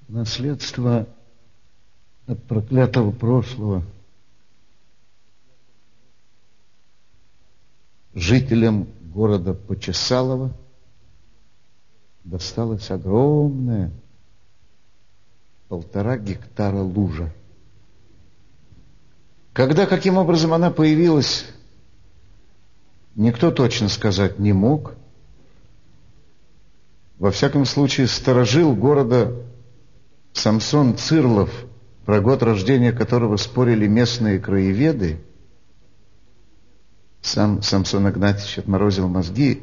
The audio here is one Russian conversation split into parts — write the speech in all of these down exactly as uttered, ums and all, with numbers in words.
Наследство от проклятого прошлого жителям города Почесалово досталась огромная, полтора гектара лужа. Когда, каким образом она появилась, никто точно сказать не мог. Во всяком случае, старожил города Самсон Цирлов, про год рождения которого спорили местные краеведы, сам Самсон Игнатьевич отморозил мозги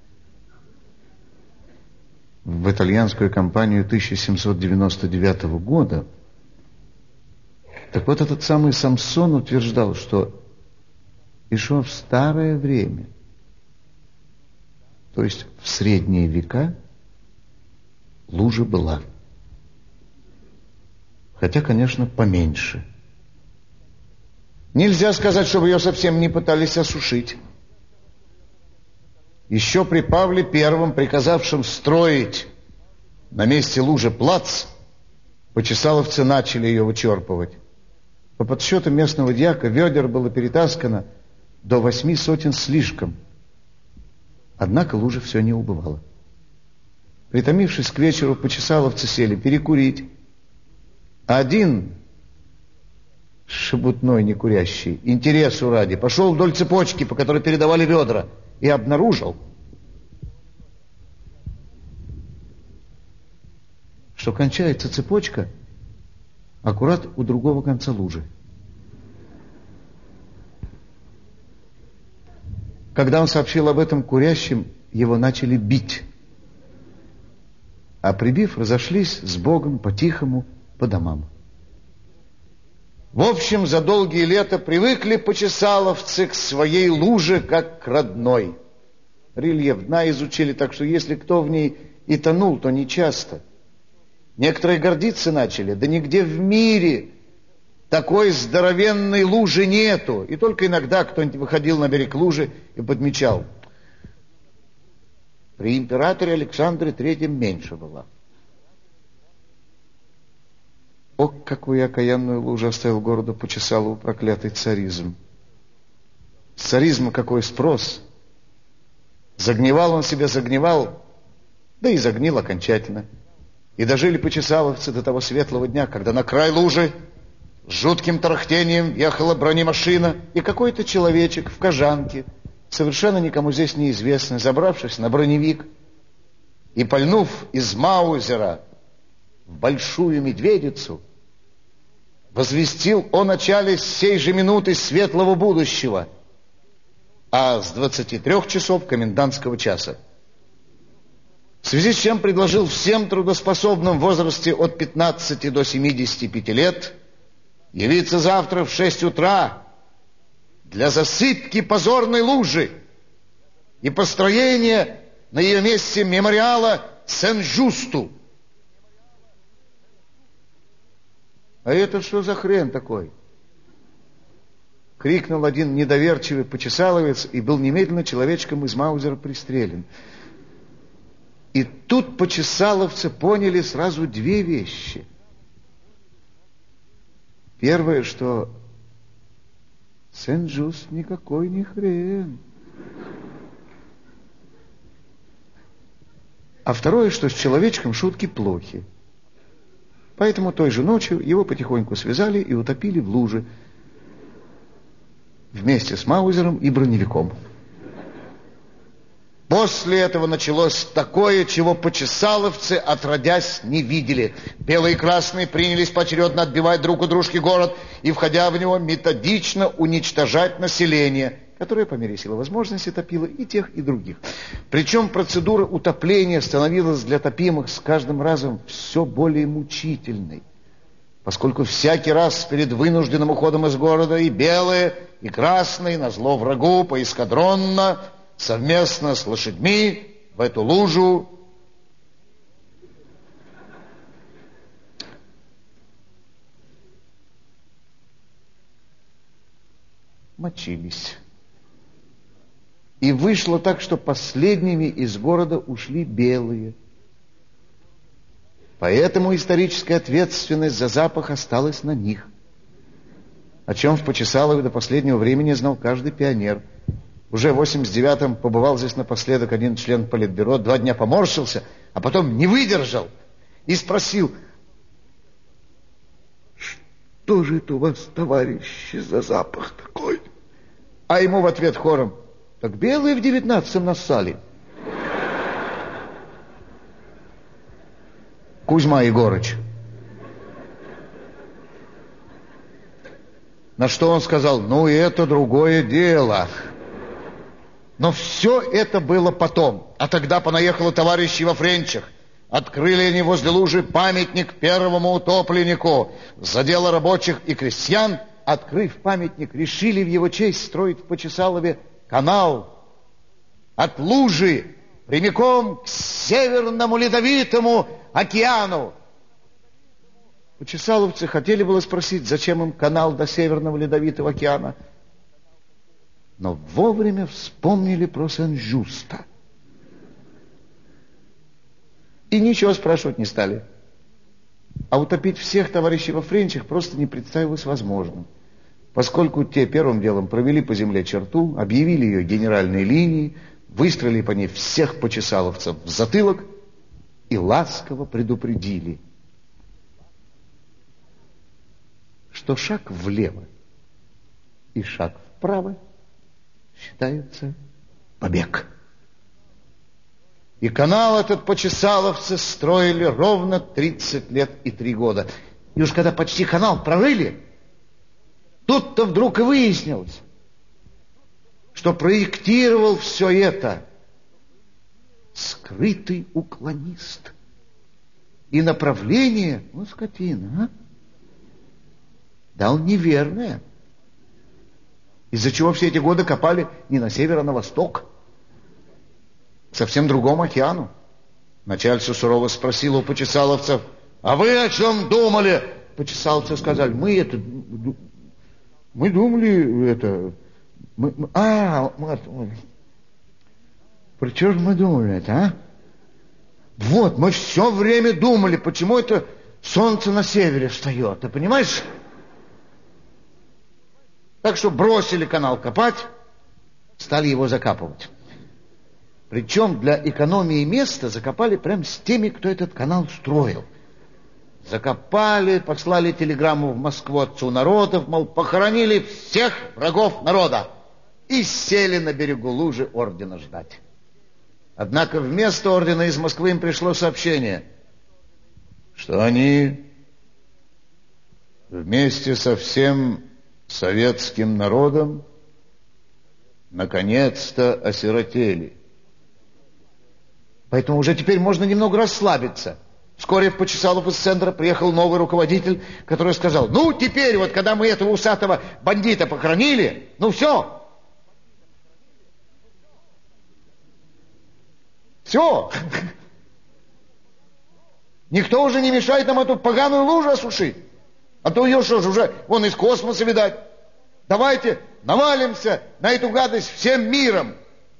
в итальянскую кампанию тысяча семьсот девяносто девятого года. Так вот, этот самый Самсон утверждал, что еще в старое время, то есть в средние века, лужа была. Хотя, конечно, поменьше. Нельзя сказать, чтобы ее совсем не пытались осушить. Еще при Павле Первом, приказавшем строить на месте лужи плац, почесаловцы начали ее вычерпывать. По подсчету местного дьяка ведер было перетаскано до восьми сотен слишком. Однако лужа все не убывала. Притомившись к вечеру, почесаловцы сели перекурить. Один шебутной некурящий, интересу ради, пошел вдоль цепочки, по которой передавали ведра, и обнаружил, что кончается цепочка аккурат у другого конца лужи. Когда он сообщил об этом курящим, его начали бить. А прибив, разошлись с Богом по-тихому по домам. В общем, за долгие лета привыкли почесаловцы к своей луже, как к родной. Рельеф дна изучили так, что если кто в ней и тонул, то не часто. Некоторые гордиться начали, да нигде в мире такой здоровенной лужи нету. И только иногда кто-нибудь выходил на берег лужи и подмечал: при императоре Александре Третьем меньше была. О, какую окаянную лужу оставил городу Почесалову проклятый царизм. С царизма какой спрос? Загнивал он себя, загнивал, да и загнил окончательно. И дожили почесаловцы до того светлого дня, когда на край лужи с жутким тарахтением ехала бронемашина, и какой-то человечек в кожанке, совершенно никому здесь неизвестный, забравшись на броневик и пальнув из маузера в большую медведицу, возвестил о начале сей же минуты светлого будущего, а с двадцати трех часов комендантского часа. В связи с чем предложил всем трудоспособным в возрасте от пятнадцати до семидесяти пяти лет явиться завтра в шесть утра для засыпки позорной лужи и построения на ее месте мемориала Сен-Жусту. А это что за хрен такой? Крикнул один недоверчивый почесаловец и был немедленно человечком из маузера пристрелен. И тут почесаловцы поняли сразу две вещи. Первое, что Сен-Жуст никакой не хрен. А второе, что с человечком шутки плохи. Поэтому той же ночью его потихоньку связали и утопили в луже вместе с маузером и броневиком. После этого началось такое, чего почесаловцы отродясь не видели. Белые и красные принялись поочередно отбивать друг у дружки город и, входя в него, методично уничтожать население, которое по мере силы возможности топило и тех, и других. Причем процедура утопления становилась для топимых с каждым разом все более мучительной, поскольку всякий раз перед вынужденным уходом из города и белые, и красные, назло врагу, поэскадронно, совместно с лошадьми в эту лужу мочились. И вышло так, что последними из города ушли белые. Поэтому историческая ответственность за запах осталась на них, о чем в Почесалове до последнего времени знал каждый пионер. Уже в восемьдесят девятом побывал здесь напоследок один член политбюро, два дня поморщился, а потом не выдержал и спросил: что же это у вас, товарищи, за запах такой? А ему в ответ хором: так белые в девятнадцатом нассали. Кузьма Егорыч. На что он сказал: ну, это другое дело. Но все это было потом. А тогда понаехало товарищи во Френчах. Открыли они возле лужи памятник первому утопленнику. За дело рабочих и крестьян, открыв памятник, решили в его честь строить в Почесалове канал от лужи прямиком к Северному Ледовитому океану. Почесаловцы хотели было спросить, зачем им канал до Северного Ледовитого океана, но вовремя вспомнили про Сен-Жуста и ничего спрашивать не стали. А утопить всех товарищей во Френчах просто не представилось возможным, поскольку те первым делом провели по земле черту, объявили ее генеральной линией, выстроили по ней всех почесаловцев в затылок и ласково предупредили, что шаг влево и шаг вправо считается побег. И канал этот почесаловцы строили ровно тридцать лет и три года. И уж когда почти канал прорыли, тут-то вдруг и выяснилось, что проектировал все это скрытый уклонист. И направление, ну, скотина, а, дал неверное, из-за чего все эти годы копали не на север, а на восток, к совсем другому океану. Начальство сурово спросило у почесаловцев: а вы о чем думали? Почесаловцы сказали: мы это, мы думали это, мы, мы, а, мы, про что же мы думали это, а? Вот, мы все время думали, почему это солнце на севере встает, ты понимаешь? Так что бросили канал копать, стали его закапывать. Причем для экономии места закопали прям с теми, кто этот канал строил. Закопали, послали телеграмму в Москву отцу народов, мол, похоронили всех врагов народа, и сели на берегу лужи ордена ждать. Однако вместо ордена из Москвы им пришло сообщение, что они вместе со всем советским народом наконец-то осиротели. Поэтому уже теперь можно немного расслабиться. Вскоре в Почесалов из центра приехал новый руководитель, который сказал: ну, теперь вот, когда мы этого усатого бандита похоронили, ну все. Все. Никто уже не мешает нам эту поганую лужу осушить. А то ее что же уже вон из космоса видать. Давайте навалимся на эту гадость всем миром.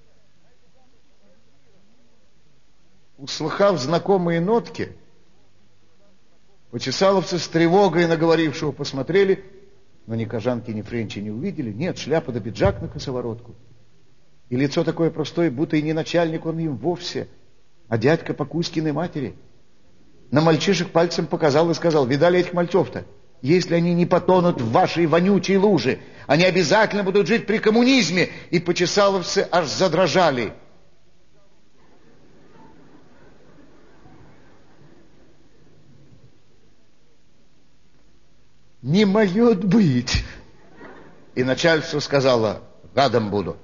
Услыхав знакомые нотки, почесаловцы с тревогой на говорившего посмотрели, но ни Кожанки, ни Френча не увидели. Нет, шляпа да пиджак на косоворотку. И лицо такое простое, будто и не начальник он им вовсе, а дядька по Кузькиной матери. На мальчишек пальцем показал и сказал: видали этих мальцов-то? Если они не потонут в вашей вонючей луже, они обязательно будут жить при коммунизме. И почесаловцы аж задрожали. Не может быть. И начальство сказало: гадом буду.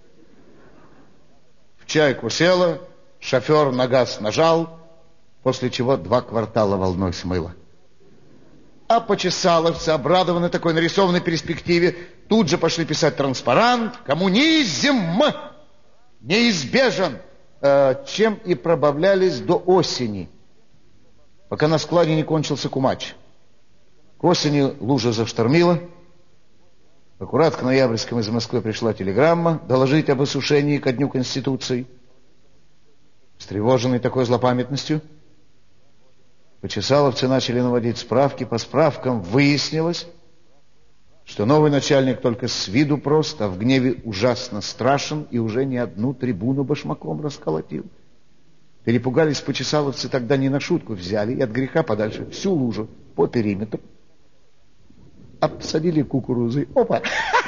В чайку села, шофер на газ нажал, после чего два квартала волной смыло. А почесаловцы, обрадованные такой нарисованной перспективе, тут же пошли писать транспарант: коммунизм неизбежен, чем и пробавлялись до осени, пока на складе не кончился кумач. К осени лужа заштормила. Аккурат к ноябрьскому из Москвы пришла телеграмма доложить об осушении ко дню Конституции. Встревоженный такой злопамятностью, Почесаловцы начали наводить справки. По справкам выяснилось, что новый начальник только с виду прост, а в гневе ужасно страшен и уже не одну трибуну башмаком расколотил. Перепугались почесаловцы, тогда не на шутку взяли и от греха подальше всю лужу по периметру обсадили кукурузой. Опа!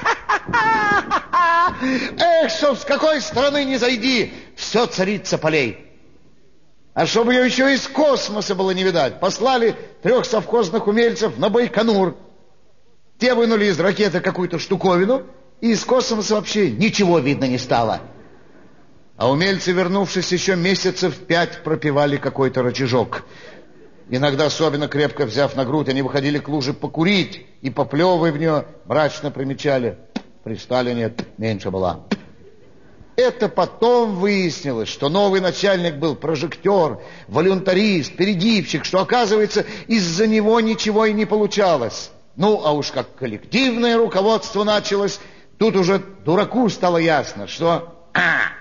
Эх, чтоб с какой стороны не зайди, все царица полей. А чтобы ее еще из космоса было не видать, послали трех совхозных умельцев на Байконур. Те вынули из ракеты какую-то штуковину, и из космоса вообще ничего видно не стало. А умельцы, вернувшись, еще месяцев пять пропивали какой-то рычажок. Иногда, особенно крепко взяв на грудь, они выходили к луже покурить, и, поплевывая в нее, мрачно примечали: при Сталине меньше была. Это потом выяснилось, что новый начальник был прожектор, волюнтарист, перегибщик, что, оказывается, из-за него ничего и не получалось. Ну, а уж как коллективное руководство началось, тут уже дураку стало ясно, что... А!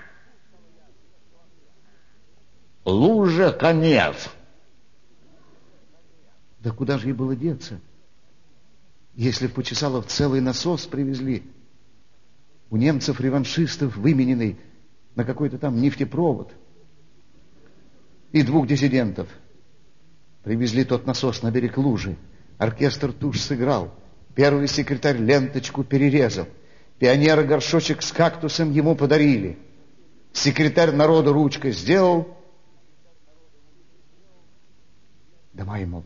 Лужа конец. Да куда же ей было деться, если в Почесалов целый насос привезли? У немцев-реваншистов вымененный на какой-то там нефтепровод. И двух диссидентов. Привезли тот насос на берег лужи. Оркестр тушь сыграл. Первый секретарь ленточку перерезал. Пионеры горшочек с кактусом ему подарили. Секретарь народу ручкой сделал. Давай ему.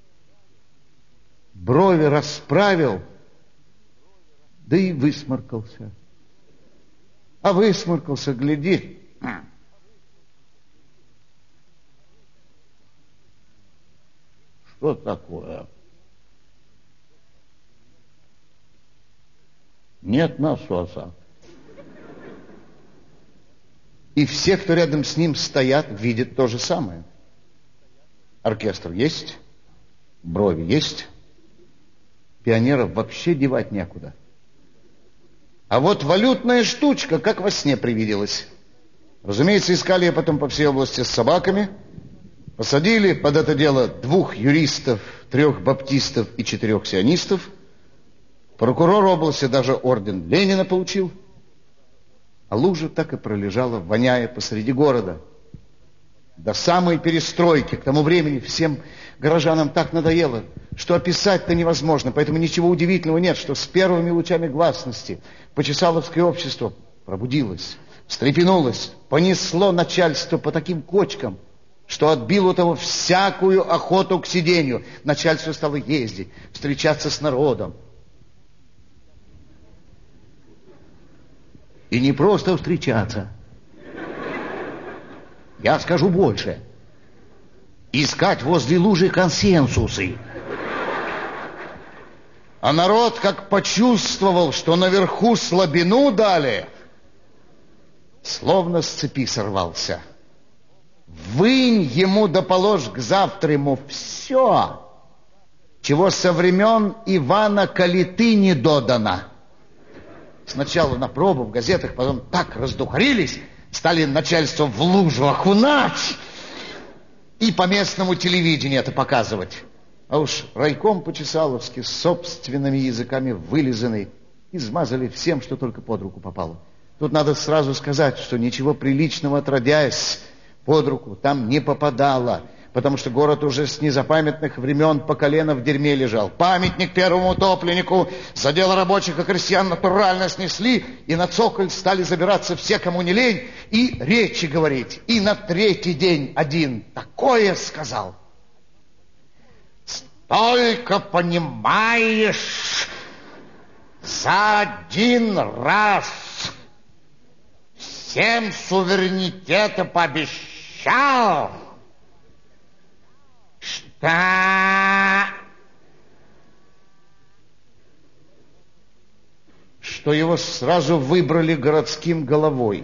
Брови расправил, да и высморкался. А высморкался, гляди. Что такое? Нет насоса. И все, кто рядом с ним стоят, видят то же самое. Оркестр есть, брови есть, пионеров вообще девать некуда. А вот валютная штучка, как во сне привиделась. Разумеется, искали ее потом по всей области с собаками. Посадили под это дело двух юристов, трех баптистов и четырех сионистов. Прокурор области даже орден Ленина получил. А лужа так и пролежала, воняя посреди города. До самой перестройки. К тому времени всем горожанам так надоело, что описать-то невозможно. Поэтому ничего удивительного нет, что с первыми лучами гласности Почесаловское общество пробудилось, встрепенулось, понесло начальство по таким кочкам, что отбило у того всякую охоту к сидению. Начальство стало ездить, встречаться с народом. И не просто встречаться. Я скажу больше. Искать возле лужи консенсусы. А народ как почувствовал, что наверху слабину дали, словно с цепи сорвался. Вынь ему да положь к завтраму все, чего со времен Ивана Калиты не додано. Сначала на пробу в газетах, потом так раздухарились, стали начальство в лужу окунать и по местному телевидению это показывать. А уж райком Почесаловский с собственными языками вылизанный измазали всем, что только под руку попало. Тут надо сразу сказать, что ничего приличного отродясь под руку там не попадало, потому что город уже с незапамятных времен по колено в дерьме лежал. Памятник первому утопленнику за дело рабочих и крестьян натурально снесли, и на цоколь стали забираться все, кому не лень, и речи говорить. И на третий день один такое сказал. Столько, понимаешь, за один раз всем суверенитета пообещал, что... что его сразу выбрали городским головой.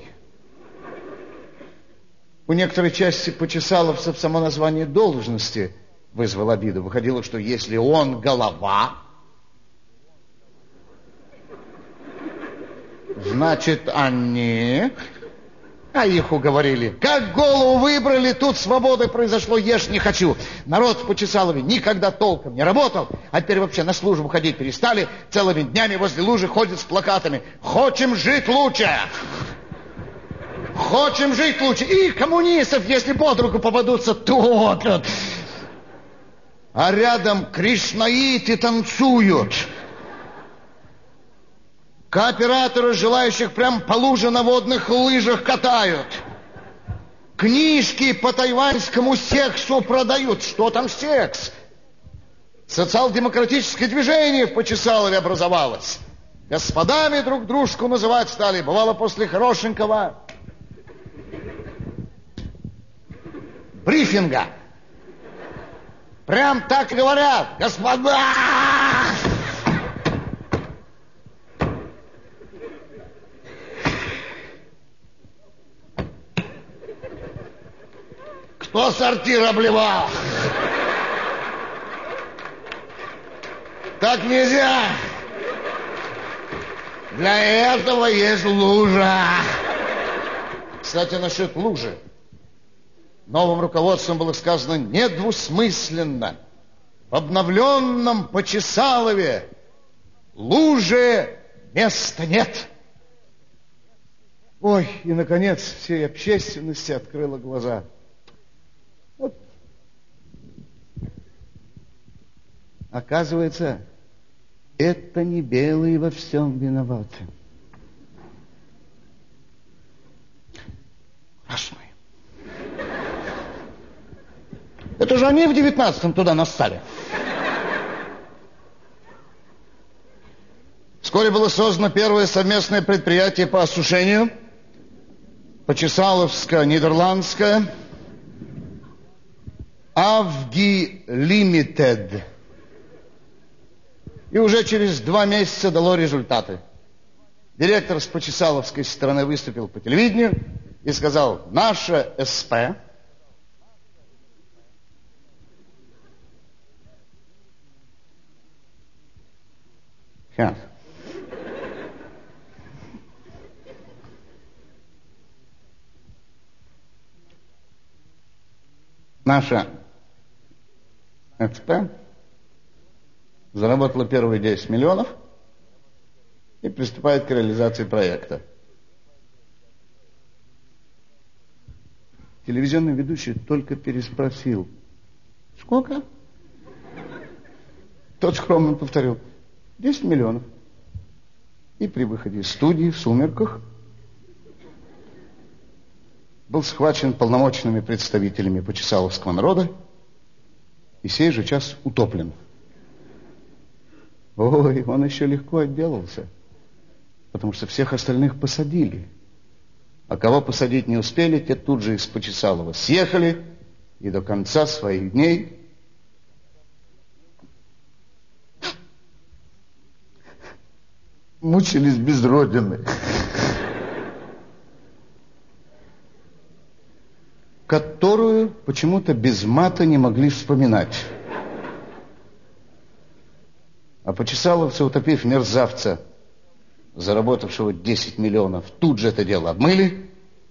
У некоторой части почесаловцев само название должности вызвало обиду. Выходило, что если он голова, значит, они А их уговорили. Как голову выбрали, тут свободы произошло, ешь не хочу. Народ в Почесалове никогда толком не работал, а теперь вообще на службу ходить перестали. Целыми днями возле лужи ходят с плакатами. Хочем жить лучше! Хочем жить лучше! И коммунистов, если под руку попадутся, топят. А рядом кришнаиты танцуют. Кооператоры желающих прям по луже на водных лыжах катают. Книжки по тайваньскому сексу продают. Что там секс? Социал-демократическое движение в Почесалове образовалось. Господами друг дружку называть стали. Бывало после хорошенького брифинга. Прям так и говорят. Господа! Кто сортир обливал? Так нельзя. Для этого есть лужа. Кстати, насчет лужи. Новым руководством было сказано недвусмысленно. В обновленном Почесалове луже места нет. Ой, и, наконец, всей общественности открыла глаза. Вот. Оказывается, это не белые во всем виноваты. Красные. Это же они в девятнадцатом туда нассали. Вскоре было создано первое совместное предприятие по осушению. Почесаловско-Нидерландское. Авги Лимитед. И уже через два месяца дало результаты. Директор с почесаловской стороны выступил по телевидению и сказал: наша СП Сейчас. Наша СП заработала первые десять миллионов и приступает к реализации проекта. Телевизионный ведущий только переспросил: сколько? Тот скромно повторил: десять миллионов. И при выходе из студии в сумерках был схвачен полномочными представителями почесаловского народа и сей же час утоплен. Ой, он еще легко отделался, потому что всех остальных посадили. А кого посадить не успели, те тут же из Почесалова съехали и до конца своих дней мучились без родины, которую почему-то без мата не могли вспоминать. А почесаловцы, утопив мерзавца, заработавшего десять миллионов, тут же это дело обмыли,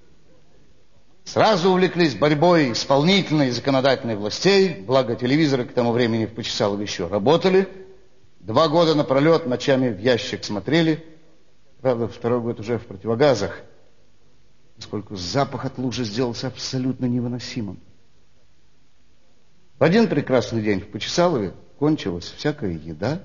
сразу увлеклись борьбой исполнительной и законодательной властей, благо телевизоры к тому времени в Почесалове еще работали. Два года напролет ночами в ящик смотрели, правда, второй год уже в противогазах, поскольку запах от лужи сделался абсолютно невыносимым. В один прекрасный день в Почесалове кончилась всякая еда.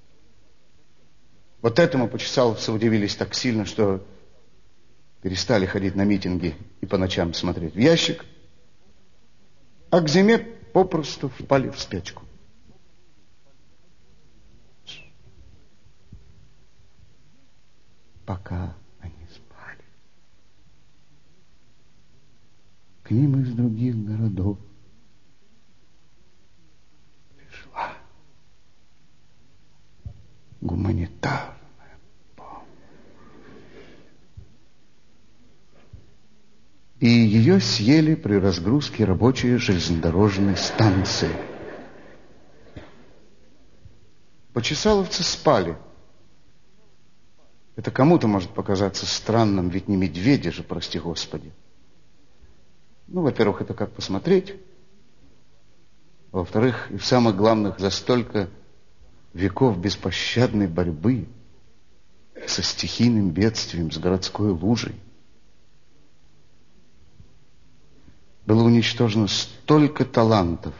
Вот этому почесаловцы удивились так сильно, что перестали ходить на митинги и по ночам смотреть в ящик, а к зиме попросту впали в спячку. Пока они спали, к ним из других городов пришла гуманитарная помощь. И ее съели при разгрузке рабочие железнодорожной станции. Почесаловцы спали. Это кому-то может показаться странным, ведь не медведи же, прости Господи. Ну, во-первых, это как посмотреть. А во-вторых, и в самых главных, за столько веков беспощадной борьбы со стихийным бедствием, с городской лужей, было уничтожено столько талантов.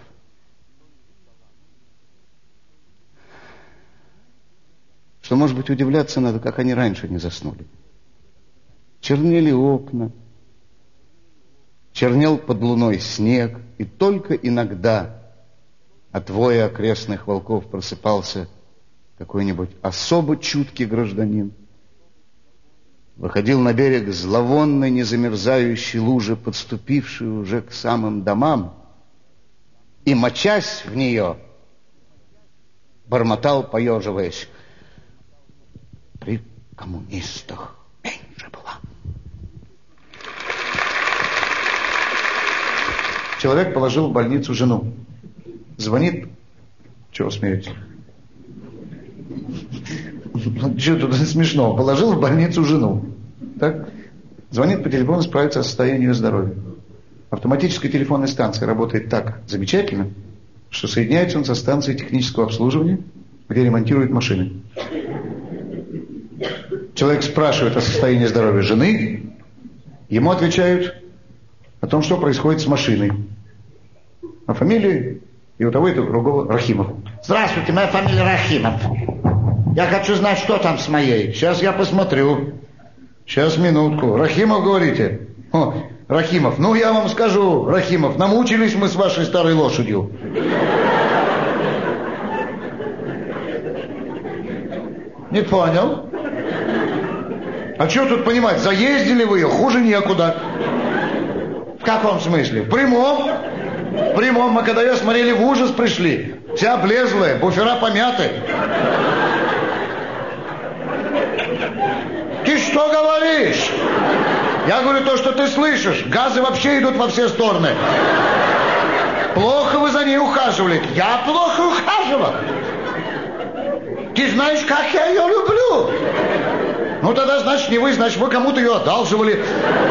Что, может быть, удивляться надо, как они раньше не заснули. Чернели окна, чернел под луной снег, и только иногда от воя окрестных волков просыпался какой-нибудь особо чуткий гражданин. Выходил на берег зловонной, незамерзающей лужи, подступившей уже к самым домам, и, мочась в нее, бормотал, поеживаясь: при коммунистах меньше была. Человек положил в больницу жену. Звонит. Чего смеетесь? Что тут смешно? Положил в больницу жену. Так? Звонит по телефону, справиться о состоянии ее здоровья. Автоматическая телефонная станция работает так замечательно, что соединяется он со станцией технического обслуживания, где ремонтируют машины. Человек спрашивает о состоянии здоровья жены, ему отвечают о том, что происходит с машиной. А фамилия и у того, и у другого Рахимов. Здравствуйте, моя фамилия Рахимов. Я хочу знать, что там с моей. Сейчас я посмотрю. Сейчас, минутку. Рахимов, говорите? О, Рахимов. Ну, я вам скажу, Рахимов, намучились мы с вашей старой лошадью. Не понял? А что тут понимать? Заездили вы ее, хуже некуда. В каком смысле? В прямом. В прямом. Мы когда ее смотрели, в ужас пришли. Вся облезлая, буфера помяты. Ты что говоришь? Я говорю то, что ты слышишь. Газы вообще идут во все стороны. Плохо вы за ней ухаживали. Я плохо ухаживал. Ты знаешь, как я ее люблю. Ну тогда, значит, не вы, значит, вы кому-то ее одалживали.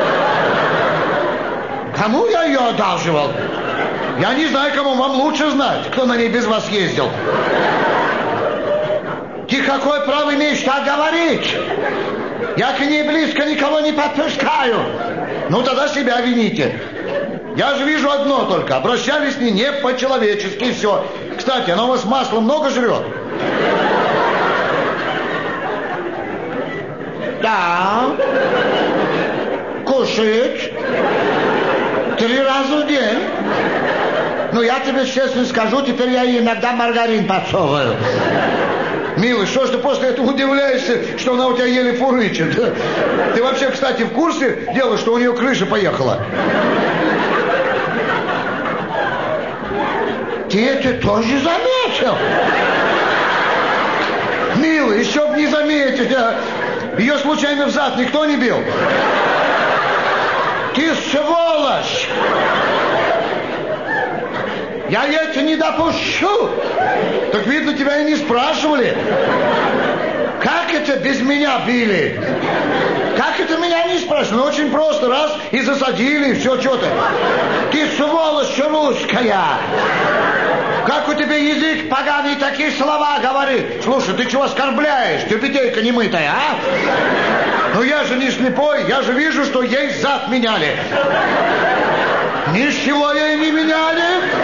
Кому я ее одалживал? Я не знаю, кому, вам лучше знать, кто на ней без вас ездил. Ты какое право имеешь так говорить? Я к ней близко никого не подпускаю. Ну тогда себя вините. Я же вижу одно только. Обращались с ней не по-человечески, и все. Кстати, она у вас масла много жрет? Да. Кушает. Три раза в день. Ну, я тебе честно скажу, теперь я ей иногда маргарин подсовываю. Милый, что ж ты после этого удивляешься, что она у тебя еле фурычит? Ты вообще, кстати, в курсе дела, что у нее крыша поехала? Ты это тоже заметил? Милый, еще б не заметить, а? Ее случайно в зад никто не бил? Ты сволочь! Я это не допущу! Так видно, тебя и не спрашивали. Как это без меня били? Как это меня не спрашивали? Ну, очень просто, раз, и засадили, и все, что ты. Ты сволочь русская! Как у тебя язык поганый такие слова говорит? Слушай, ты чего оскорбляешь, тюбетейка немытая, а? Ну я же не слепой, я же вижу, что ей зад меняли. Ничего ей не меняли.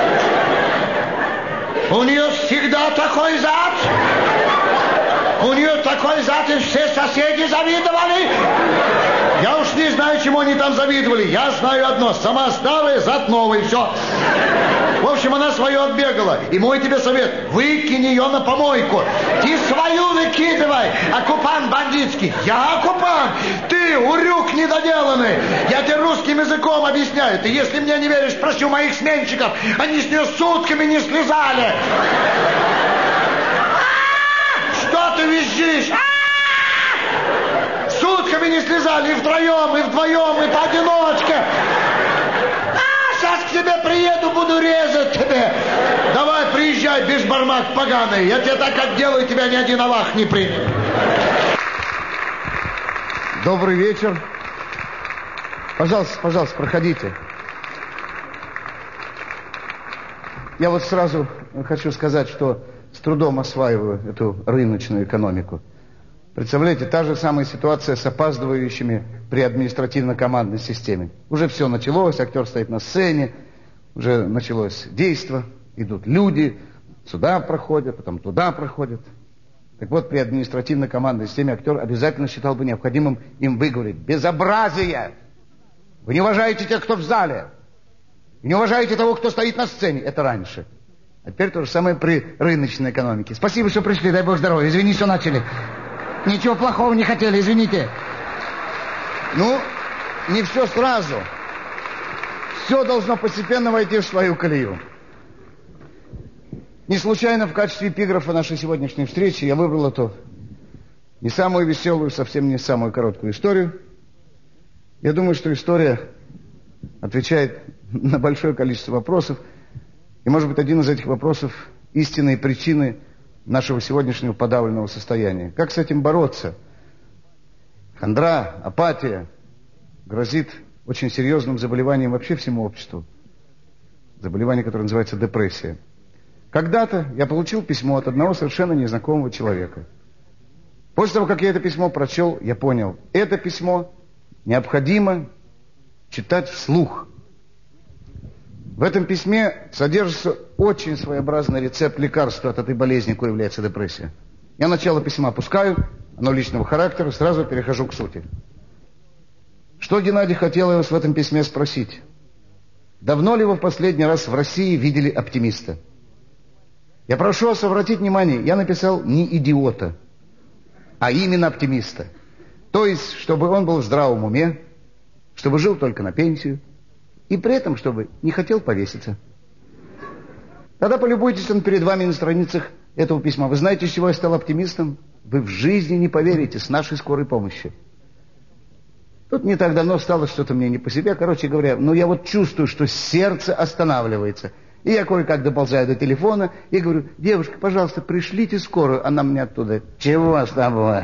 У нее всегда такой зад. У нее такой зад, и все соседи завидовали. Я уж не знаю, чему они там завидовали. Я знаю одно, сама старая, зад новый, все. В общем, она свое отбегала. И мой тебе совет, выкинь ее на помойку. Ты свою выкидывай, оккупант бандитский. Я оккупант? Ты урюк недоделанный. Я тебе русским языком объясняю. Ты если мне не веришь, спроси у моих сменщиков. Они с нее сутками не слезали. Что ты визжишь? Сутками не слезали и втроем, и вдвоем, и поодиночке. Сейчас к тебе приеду, буду резать тебе. Давай, приезжай, бешбармак поганый. Я тебе так отделаю, тебя ни один Аллах не примет. Добрый вечер. Пожалуйста, пожалуйста, проходите. Я вот сразу хочу сказать, что с трудом осваиваю эту рыночную экономику. Представляете, та же самая ситуация с опаздывающими при административно-командной системе. Уже все началось, актер стоит на сцене, уже началось действо, идут люди, сюда проходят, потом туда проходят. Так вот, при административно-командной системе актер обязательно считал бы необходимым им выговорить: безобразие! Вы не уважаете тех, кто в зале. Вы не уважаете того, кто стоит на сцене. Это раньше. А теперь то же самое при рыночной экономике. Спасибо, что пришли, дай бог здоровья. Извини, что начали. Ничего плохого не хотели, извините. Ну, не все сразу. Все должно постепенно войти в свою колею. Не случайно в качестве эпиграфа нашей сегодняшней встречи я выбрал эту не самую веселую, совсем не самую короткую историю. Я думаю, что история отвечает на большое количество вопросов. И, может быть, один из этих вопросов – истинные причины нашего сегодняшнего подавленного состояния. Как с этим бороться? Хандра, апатия грозит очень серьезным заболеванием вообще всему обществу. Заболевание, которое называется депрессия. Когда-то я получил письмо от одного совершенно незнакомого человека. После того, как я это письмо прочел, я понял, это письмо необходимо читать вслух. В этом письме содержится очень своеобразный рецепт лекарства от этой болезни, какой является депрессия. Я начало письма опускаю, оно личного характера, сразу перехожу к сути. Что Геннадий хотел вас в этом письме спросить? Давно ли вы в последний раз в России видели оптимиста? Я прошу вас обратить внимание, я написал не идиота, а именно оптимиста. То есть, чтобы он был в здравом уме, чтобы жил только на пенсию, и при этом, чтобы не хотел повеситься. Тогда полюбуйтесь он перед вами на страницах этого письма. Вы знаете, с чего я стал оптимистом? Вы в жизни не поверите, с нашей скорой помощи. Тут не так давно стало что-то мне не по себе. Короче говоря, ну я вот чувствую, что сердце останавливается. И я кое-как доползаю до телефона и говорю: девушка, пожалуйста, пришлите скорую. Она мне оттуда: чего с тобой?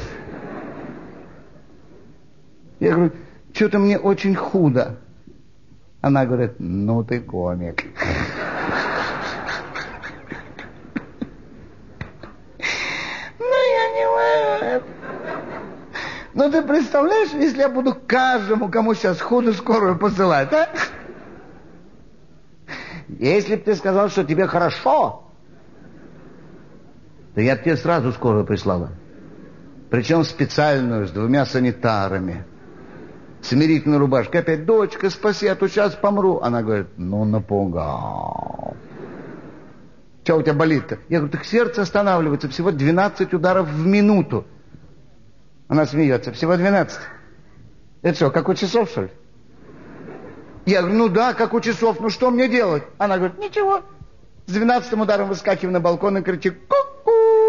Я говорю: что-то мне очень худо. Она говорит: ну ты комик. Ну я не могу. Ну ты представляешь, если я буду каждому, кому сейчас худо, скорую посылать, а? Если бы ты сказал, что тебе хорошо, то я бы тебе сразу скорую прислала. Причем специальную, с двумя санитарами. Смирительной рубашкой. Опять: дочка, спаси, а то сейчас помру. Она говорит: ну напугал. Что у тебя болит-то? Я говорю: так сердце останавливается, всего двенадцать ударов в минуту. Она смеется: всего двенадцать? Это что, как у часов, что ли? Я говорю: ну да, как у часов, ну что мне делать? Она говорит: ничего. С двенадцатым ударом выскакиваю на балкон и кричу: ку-ку,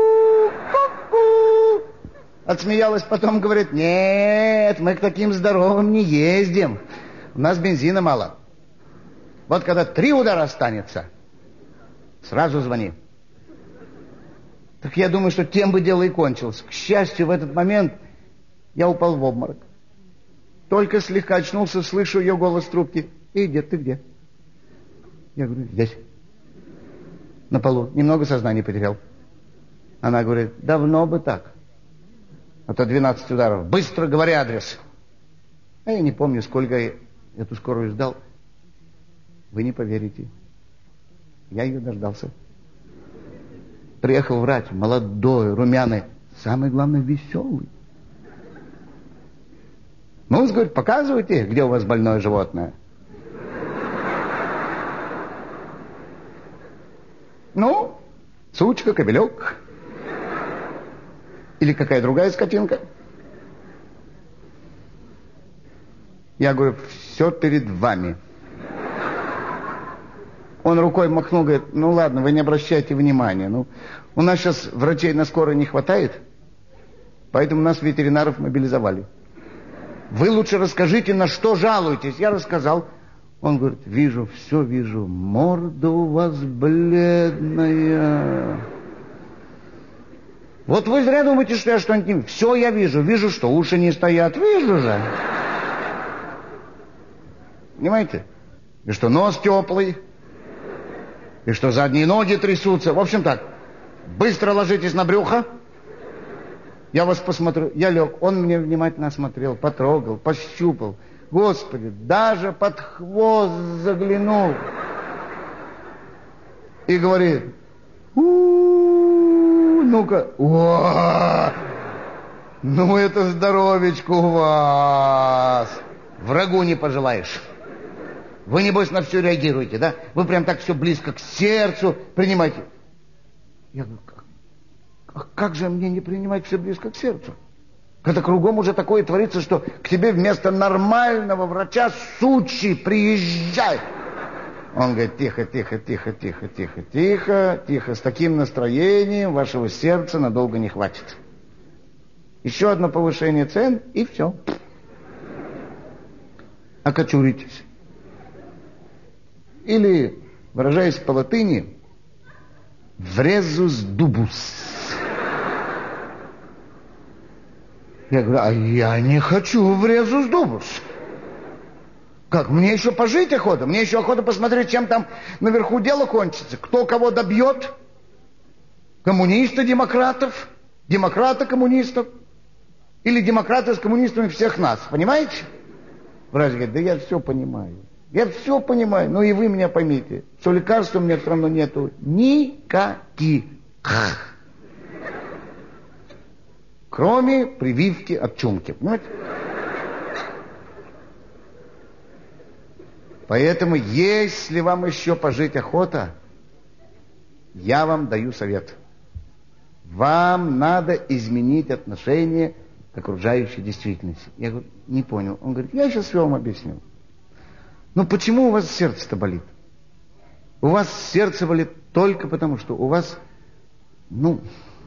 ку-ку. Отсмеялась, потом говорит: нет, мы к таким здоровым не ездим. У нас бензина мало. Вот когда три удара останется, сразу звони. Так я думаю, что тем бы дело и кончилось. К счастью, в этот момент я упал в обморок. Только слегка очнулся, слышу ее голос в трубке: эй, дед, ты где? Я говорю: здесь. На полу. Немного сознания потерял. Она говорит: давно бы так. А то двенадцать ударов. Быстро говори адрес. А я не помню, сколько я эту скорую ждал. Вы не поверите. Я ее дождался. Приехал врач, молодой, румяный. Самое главное, веселый. Ну, говорит: показывайте, где у вас больное животное. Ну, сучка, кобелек. Или какая другая скотинка. Я говорю: все перед вами. Он рукой махнул, говорит: ну ладно, вы не обращайте внимания. Ну, у нас сейчас врачей на скорой не хватает, поэтому нас ветеринаров мобилизовали. Вы лучше расскажите, на что жалуетесь. Я рассказал. Он говорит: вижу, все вижу. Морда у вас бледная. Вот вы зря думаете, что я что-нибудь не... Все я вижу. Вижу, что уши не стоят. Вижу же. Понимаете? И что нос теплый. И что, задние ноги трясутся? В общем так, быстро ложитесь на брюхо. Я вас посмотрю. Я лег, он мне внимательно осмотрел, потрогал, пощупал. Господи, даже под хвост заглянул. И говорит: у-у-у, ну-ка, о, ну это здоровечко у вас. Врагу не пожелаешь. Вы, небось, на все реагируете, да? Вы прям так все близко к сердцу принимаете. Я говорю: а как же мне не принимать все близко к сердцу? Когда кругом уже такое творится, что к тебе вместо нормального врача сучий приезжает. Он говорит: тихо, тихо, тихо, тихо, тихо, тихо, тихо. С таким настроением вашего сердца надолго не хватит. Еще одно повышение цен, и все. Окочуритесь. Или, выражаясь по латыни, врезус дубус. Я говорю: а я не хочу врезус дубус. Как, мне еще пожить охота? Мне еще охота посмотреть, чем там наверху дело кончится. Кто кого добьет? Коммунисты демократов? Демократы коммунистов? Или демократы с коммунистами всех нас? Понимаете? Врач говорит: да я все понимаю. Я все понимаю. Ну и вы меня поймите, что лекарств у меня все равно нету никаких. Кроме прививки от чумки. Понимаете? Поэтому, если вам еще пожить охота, я вам даю совет. Вам надо изменить отношение к окружающей действительности. Я говорю: не понял. Он говорит: я сейчас все вам объясню. Ну почему у вас сердце-то болит? У вас сердце болит только потому, что у вас, ну,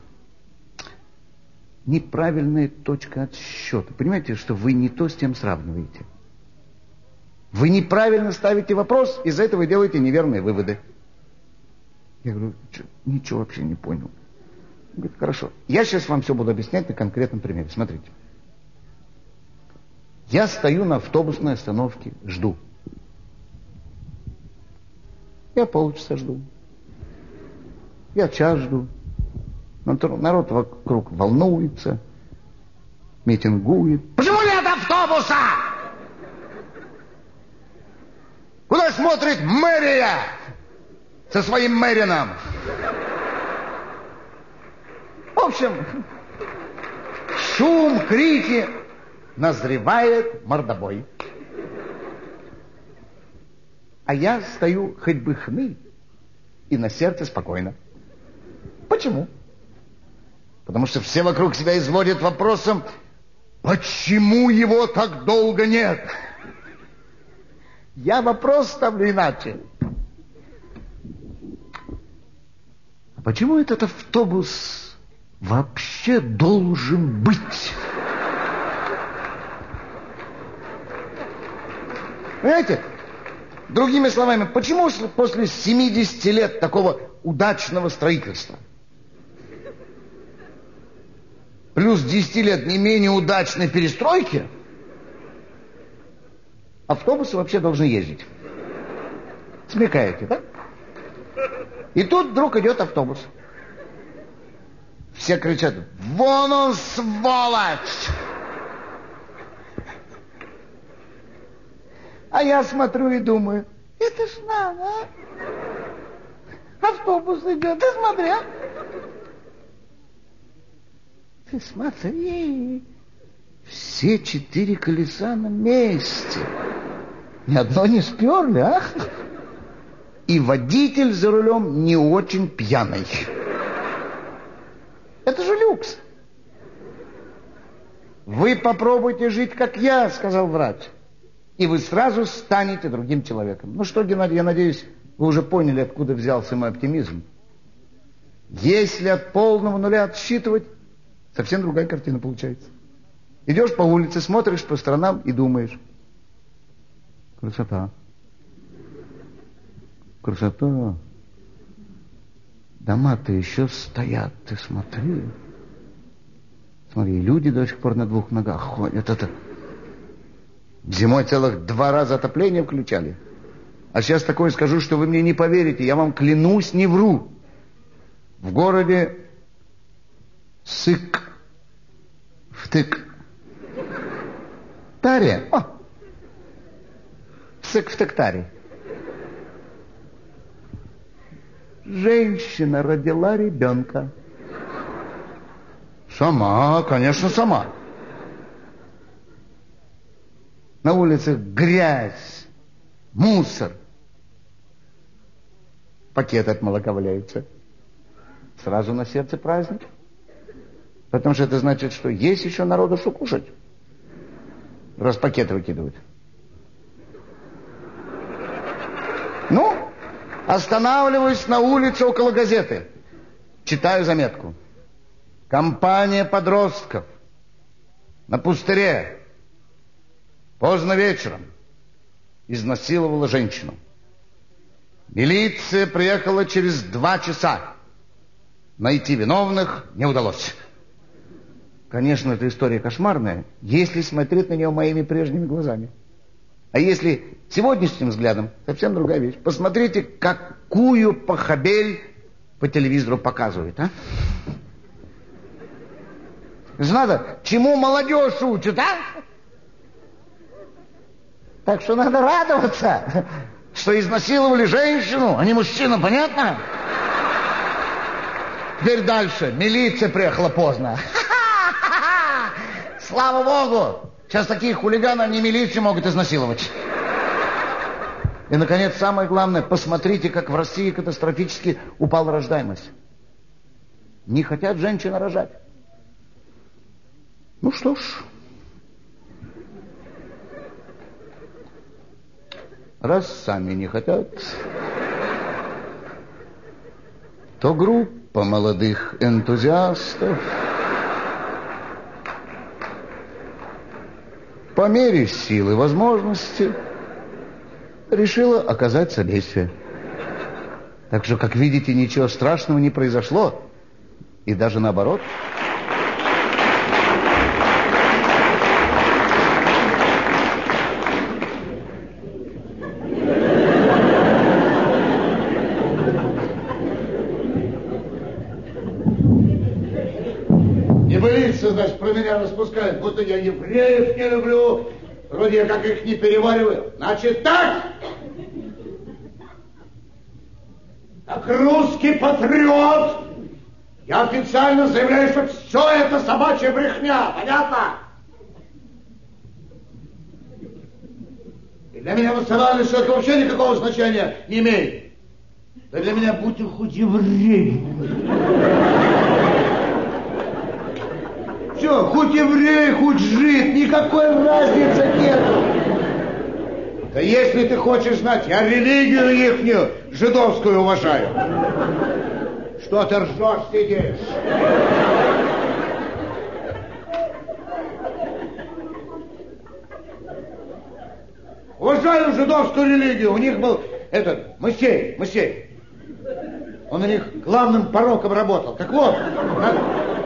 неправильная точка отсчета. Понимаете, что вы не то с тем сравниваете. Вы неправильно ставите вопрос, из-за этого делаете неверные выводы. Я говорю: ничего вообще не понял. Он говорит: хорошо, я сейчас вам все буду объяснять на конкретном примере. Смотрите. Я стою на автобусной остановке, жду. Я полчаса жду. Я час жду. Народ вокруг волнуется, митингует. Почему нет автобуса? Куда смотрит мэрия со своим мэрином? В общем, шум, крики, назревает мордобой. А я стою хоть бы хны, и на сердце спокойно. Почему? Потому что все вокруг себя изводят вопросом: почему его так долго нет? Я вопрос ставлю иначе. А почему этот автобус вообще должен быть? Понимаете? Другими словами, почему после семидесяти лет такого удачного строительства, плюс десяти лет не менее удачной перестройки, автобусы вообще должны ездить? Смекаете, да? И тут вдруг идет автобус. Все кричат: вон он, сволочь! А я смотрю и думаю: это ж надо, а? Автобус идет, ты смотри, а? Ты смотри, все четыре колеса на месте. Ни одно не сперли, а? И водитель за рулем не очень пьяный. Это же люкс. Вы попробуйте жить, как я, сказал врач, и вы сразу станете другим человеком. Ну что, Геннадий, я надеюсь, вы уже поняли, откуда взялся мой оптимизм. Если от полного нуля отсчитывать, совсем другая картина получается. Идешь по улице, смотришь по сторонам и думаешь: красота. Красота. Дома-то еще стоят, ты смотри. Смотри, люди до сих пор на двух ногах ходят. Это... Зимой целых два раза отопление включали. А сейчас такое скажу, что вы мне не поверите. Я вам клянусь, не вру. В городе Сык втык. Тария. О! Сык втык Тария. Женщина родила ребенка. Сама, конечно, сама. На улицах грязь, мусор. Пакеты от молока валяются. Сразу на сердце праздник. Потому что это значит, что есть еще народу что кушать. Раз пакеты выкидывают. Ну, останавливаюсь на улице около газеты. Читаю заметку. Компания подростков на пустыре поздно вечером изнасиловала женщину. Милиция приехала через два часа. Найти виновных не удалось. Конечно, эта история кошмарная, если смотреть на нее моими прежними глазами. А если сегодняшним взглядом, совсем другая вещь. Посмотрите, какую похабель по телевизору показывают, а? Это надо, чему молодежь учат, а? Так что надо радоваться, что изнасиловали женщину, а не мужчину, понятно? Теперь дальше. Милиция приехала поздно. Слава Богу! Сейчас такие хулиганы, они милицию могут изнасиловать. И, наконец, самое главное, посмотрите, как в России катастрофически упала рождаемость. Не хотят женщины рожать. Ну что ж. Раз сами не хотят, то группа молодых энтузиастов по мере сил и возможности решила оказать содействие. Так что, как видите, ничего страшного не произошло. И даже наоборот. Значит, про меня распускают, будто я евреев не люблю, вроде я как их не перевариваю. Значит, так! Как русский патриот, я официально заявляю, что все это собачья брехня, понятно? И для меня национальность это вообще никакого значения не имеет. Да для меня будь хоть еврей. Все, хоть еврей, хоть жид, никакой разницы нет. Да если ты хочешь знать, я религию ихнюю, жидовскую, уважаю. Что ты ржешь, сидишь? Уважаю жидовскую религию. У них был этот, Моисей, Моисей. Он у них главным пороком работал. Так вот, надо...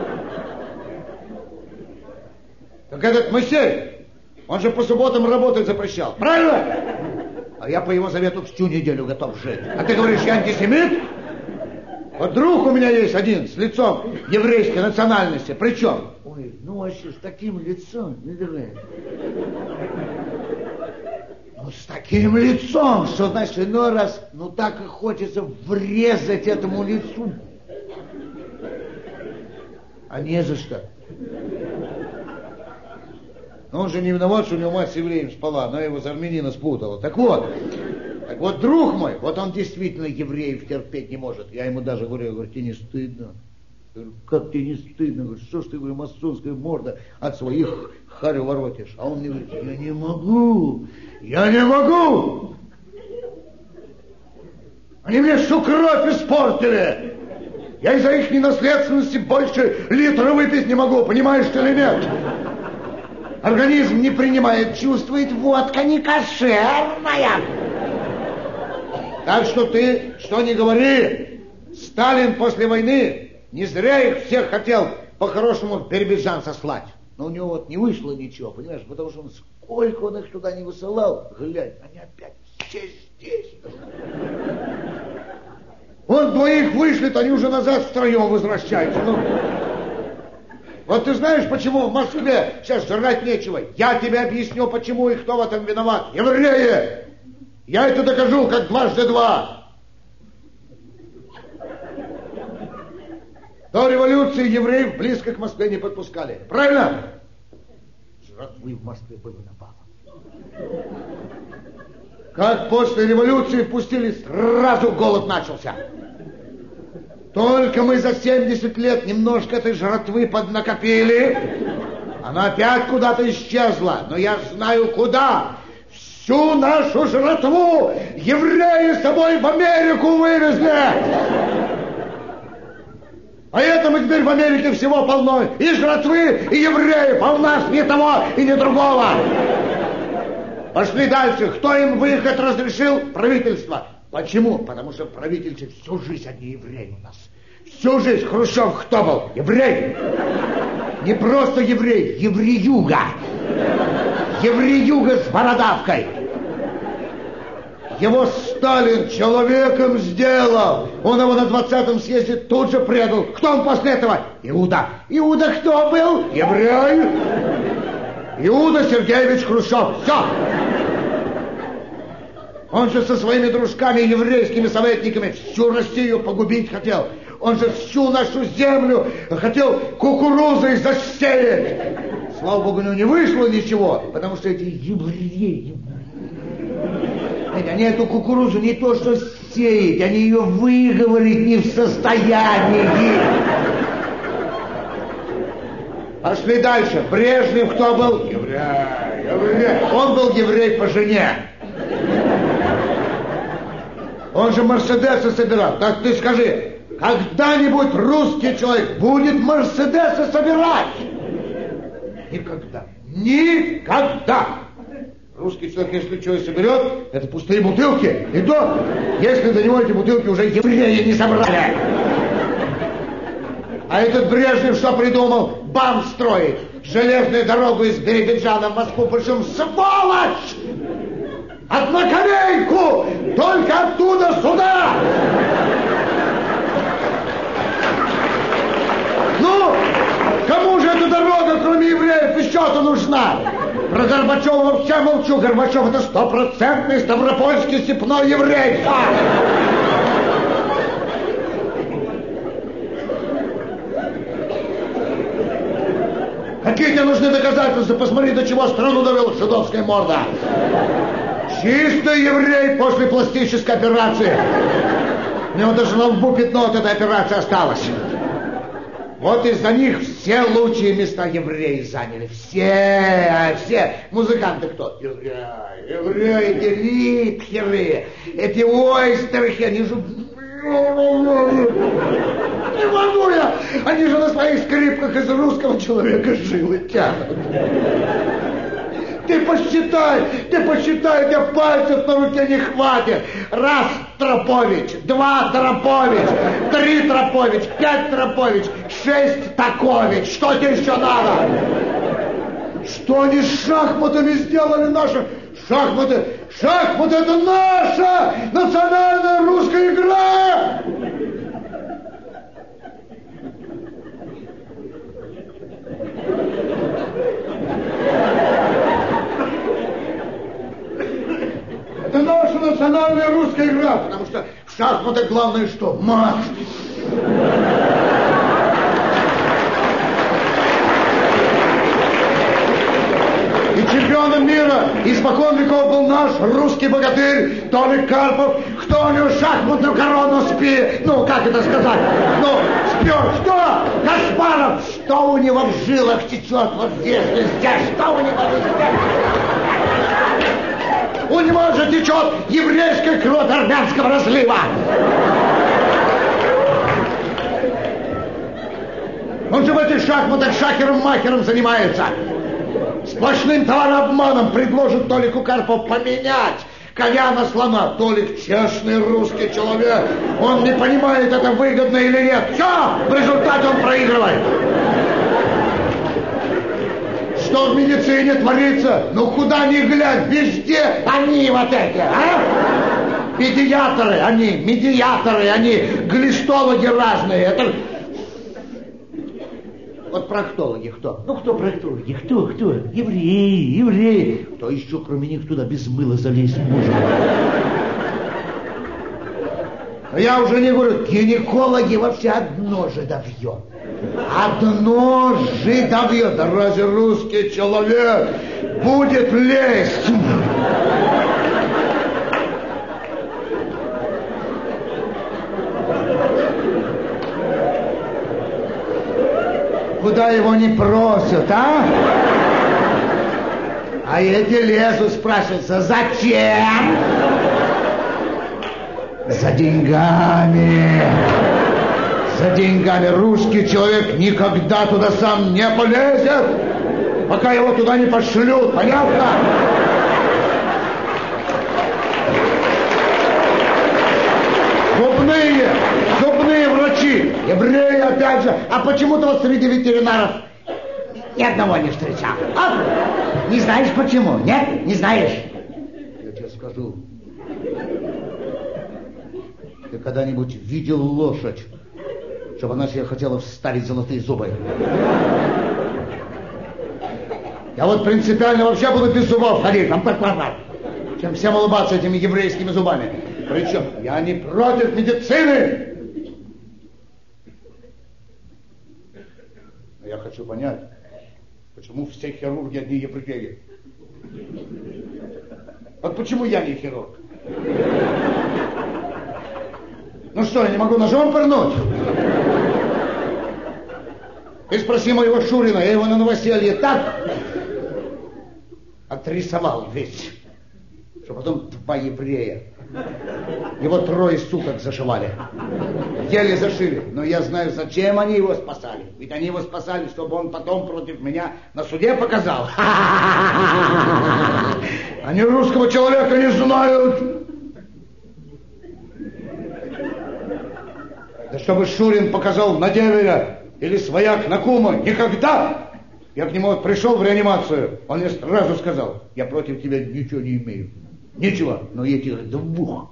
Так этот Моисей, он же по субботам работать запрещал, правильно? А я по его завету всю неделю готов жить. А ты говоришь, я антисемит? Вот друг у меня есть один с лицом еврейской национальности. Причем? Ой, ну вообще с таким лицом, не дурак. Ну с таким лицом, что значит иной раз, ну так и хочется врезать этому лицу. А не за что. Но он же не виноват, что у него мать с евреем спала, она его с армянина спутала. Так вот, так вот, друг мой, вот он действительно евреев терпеть не может. Я ему даже говорю, я говорю, тебе не стыдно? Я говорю, как тебе не стыдно? Я говорю, что ж ты, говорю, масонская морда от своих харю воротишь? А он мне говорит, я не могу, я не могу! Они мне всю кровь испортили! Я из-за их ненаследственности больше литра выпить не могу, понимаешь ты или нет? Организм не принимает, чувствует, водка не кошерная. Так что ты, что ни говори, Сталин после войны не зря их всех хотел по-хорошему в Биробиджан сослать. Но у него вот не вышло ничего, понимаешь, потому что он сколько он их туда не высылал, глянь, они опять вообще здесь? Вон двоих вышлет, они уже назад втроем возвращаются. Ну, вот ты знаешь, почему в Москве сейчас жрать нечего? Я тебе объясню, почему и кто в этом виноват. Евреи! Я это докажу, как дважды два. До революции евреев близко к Москве не подпускали. Правильно? Жратвы в Москве было напало. Как после революции впустили, сразу голод начался. Только мы за семьдесят лет немножко этой жратвы поднакопили, она опять куда-то исчезла. Но я знаю куда. Всю нашу жратву евреи с собой в Америку вывезли. Поэтому теперь в Америке всего полно. И жратвы, и евреев. А у нас ни того и ни другого. Пошли дальше. Кто им выход разрешил? Правительство. Почему? Потому что правительство всю жизнь одни евреи у нас. Всю жизнь Хрущев кто был? Еврей. Не просто еврей, евреюга. Евреюга с бородавкой. Его Сталин человеком сделал. Он его на двадцатом съезде тут же предал. Кто он после этого? Иуда. Иуда кто был? Еврей. Иуда Сергеевич Хрущев. Все. Он же со своими дружками, еврейскими советниками, всю Россию погубить хотел. Он же всю нашу землю хотел кукурузой засеять. Слава Богу, у него не вышло ничего, потому что эти евреи, они эту кукурузу не то что сеять, они ее выговорить не в состоянии. Пошли дальше. Брежнев кто был? Еврей, еврей. Он был еврей по жене. Он же Мерседесы собирал. Так ты скажи, когда-нибудь русский человек будет Мерседесы собирать? Никогда. Никогда. Русский человек, если что и соберет, это пустые бутылки. И то, если до него эти бутылки уже евреи не собрали. А этот Брежнев что придумал? БАМ строит. Железную дорогу из Биробиджана в Москву. Причем сволочь! Одноколейку! Только оттуда сюда! Ну, кому же эта дорога, кроме евреев, еще-то нужна? Про Горбачева вообще молчу. Горбачев это стопроцентный ставропольский степной еврей. Какие тебе нужны доказательства? Посмотри, до чего страну довела жидовская морда. Чистый еврей после пластической операции. У него даже на лбу пятно от этой операции осталось. Вот из-за них все лучшие места евреи заняли. Все, все. Музыканты кто? Евреи, евреи, эти рипхеры, эти ойстерхи, они же... Не могу я! Они же на своих скрипках из русского человека жилы тянут. Ты посчитай, ты посчитай, тебе пальцев на руке не хватит. Раз Тропович, два Тропович, три Тропович, пять Тропович, шесть Такович. Что тебе еще надо? Что они с шахматами сделали наши? Шахматы, шахматы это наша национальная русская игра! Это наша национальная русская игра, потому что в шахматах главное что? Мат. И чемпионом мира испокон веков был наш русский богатырь Толик Карпов. Кто у него шахматную корону спи... Ну, как это сказать? Ну, спер. Что? Каспаров. Что у него в жилах течет вот здесь, здесь? Что у него здесь? У него же течет еврейская кровь армянского разлива. Он же в этих шахматах шахером-махером занимается. Сплошным товарообманом предложит Толику Карпов поменять коня на слона. Толик честный русский человек. Он не понимает, это выгодно или нет. Все, в результате он проигрывает. что в медицине творится? Ну куда ни глянь, везде они вот эти, а? Медиаторы они, медиаторы они, глистологи разные. Это... Вот проктологи кто? Ну кто проктологи? Кто, кто? Евреи, евреи. Кто еще кроме них туда без мыла залезть может? Но я уже не говорю, гинекологи вообще одно же давьет. Одно же давьет. Да разве русский человек будет лезть? Куда его не просят, а? А эти лезут, спрашиваются, зачем? За деньгами. За деньгами. Русский человек никогда туда сам не полезет, пока его туда не пошлют. Понятно? Зубные, зубные врачи, евреи опять же. А почему-то вот среди ветеринаров ни одного не встречал. А? Не знаешь почему? Нет? Не знаешь? Я тебе скажу. Ты когда-нибудь видел лошадь, чтобы она себе хотела вставить золотые зубы? Я вот принципиально вообще буду без зубов ходить, чем всем улыбаться этими еврейскими зубами. Причем я не против медицины. Но я хочу понять, почему все хирурги одни евреи. Вот почему я не хирург? Ну что, я не могу ножом пырнуть? Ты спроси моего Шурина, я его на новоселье так отрисовал весь, что потом два еврея. Его трое суток зашивали. Еле зашили. Но я знаю, зачем они его спасали. Ведь они его спасали, чтобы он потом против меня на суде показал. Они русского человека не знают. Да чтобы Шурин показал на деверя или свояк на кума. Никогда! Я к нему вот пришел в реанимацию. Он мне сразу сказал: я против тебя ничего не имею. Ничего. Но этих двух,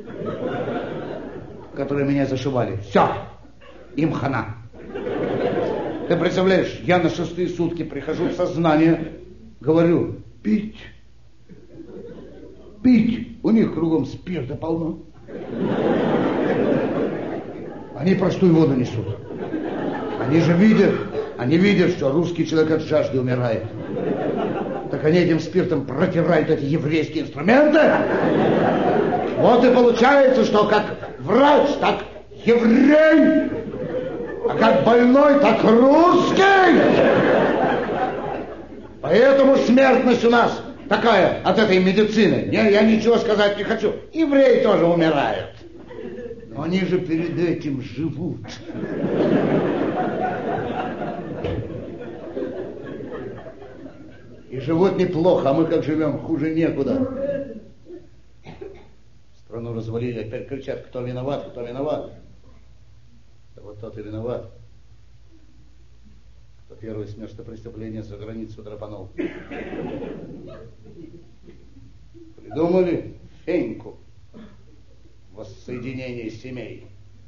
которые меня зашивали, все, им хана. Ты представляешь, я на шестые сутки прихожу в сознание, говорю: пить, пить. У них кругом спирта полно. Они простую воду несут. Они же видят, они видят, что русский человек от жажды умирает. Так они этим спиртом протирают эти еврейские инструменты. Вот и получается, что как врач, так еврей, а как больной, так русский. Поэтому смертность у нас такая от этой медицины. Не, я ничего сказать не хочу. Евреи тоже умирают. Но они же перед этим живут. И живут неплохо, а мы как живем, хуже некуда. Страну развалили, опять кричат, кто виноват, кто виноват. Да вот тот и виноват, кто первый с места преступления за границу драпанул. Придумали феньку, воссоединение семей.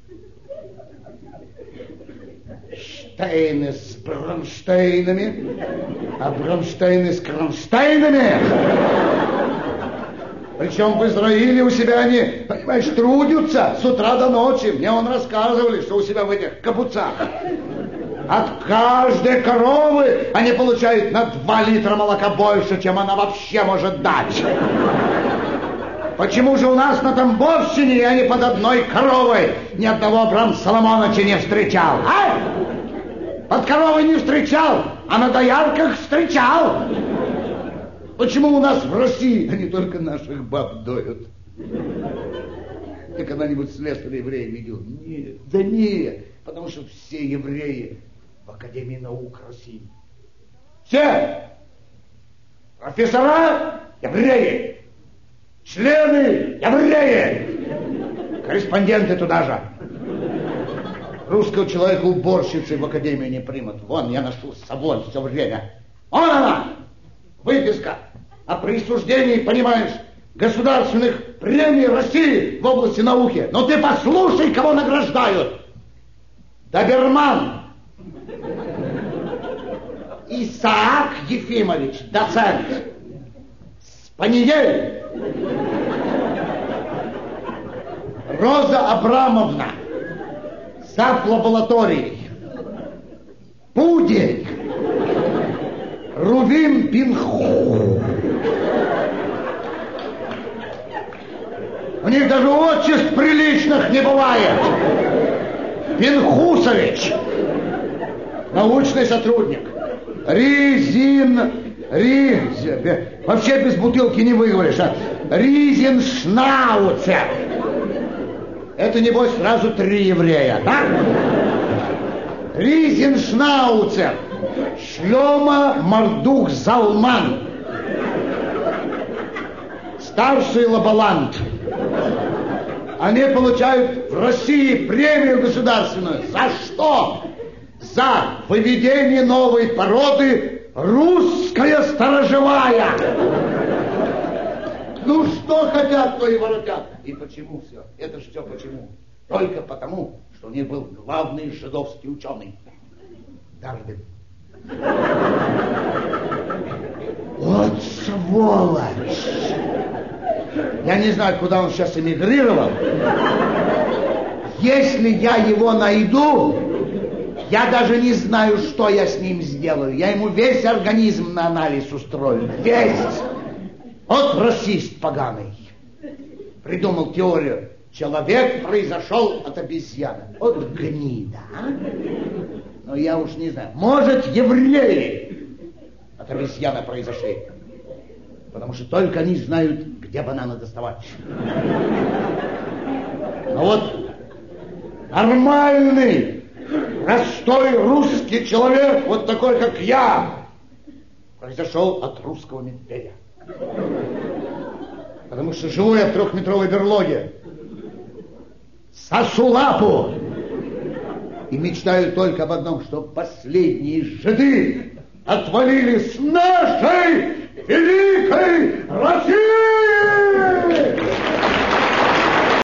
Штейны с Бронштейнами, а Бронштейны с Кронштейнами. Причем в Израиле у себя они, понимаешь, трудятся с утра до ночи. Мне он рассказывали, что у себя в этих кабуцах от каждой коровы они получают на два литра молока больше, чем она вообще может дать. Почему же у нас на Тамбовщине я ни под одной коровой ни одного Абрам Соломоновича не встречал? А? Под коровой не встречал, а на доярках встречал. Почему у нас в России они только наших баб доят? Ты когда-нибудь слесаря еврея видел? Нет, да нет, потому что все евреи в Академии наук России. Все! Профессора евреи! Члены евреи! Корреспонденты туда же. Русского человека уборщицы в академию не примут. Вон, я ношу с собой все время. Вон она, выписка о присуждении, понимаешь, государственных премий России в области науки. Но ты послушай, кого награждают. Доберман Исаак Ефимович, доцент. Спаниель Роза Абрамовна, зав. Лабораторией. Пудель Рувим Пинху. У них даже отчеств приличных не бывает. Пинхусович, научный сотрудник. Ризин, Ризин, вообще без бутылки не выговоришь, а? Ризеншнауцер. Это, небось, сразу три еврея, так? Ризеншнауцер. Шлёма Мардух Залман. Старший лаболант. Они получают в России премию государственную. За что? За выведение новой породы русская сторожевая. Ну что хотят, то и воротят. И почему все? Это ж все почему? Только потому, что у них был главный жидовский ученый. Дарвин. Вот сволочь! Я не знаю, куда он сейчас эмигрировал. Если я его найду, я даже не знаю, что я с ним сделаю. Я ему весь организм на анализ устрою. Весь. Вот расист поганый. Придумал теорию. Человек произошел от обезьяны. Вот гнида, а? Но я уж не знаю. Может, евреи от обезьяны произошли. Потому что только они знают, где бананы доставать. Но вот нормальный, простой русский человек, вот такой, как я, произошел от русского медведя. Потому что живу я в трехметровой берлоге. Сосу лапу. И мечтаю только об одном, что последние жиды отвалили с нашей великой России!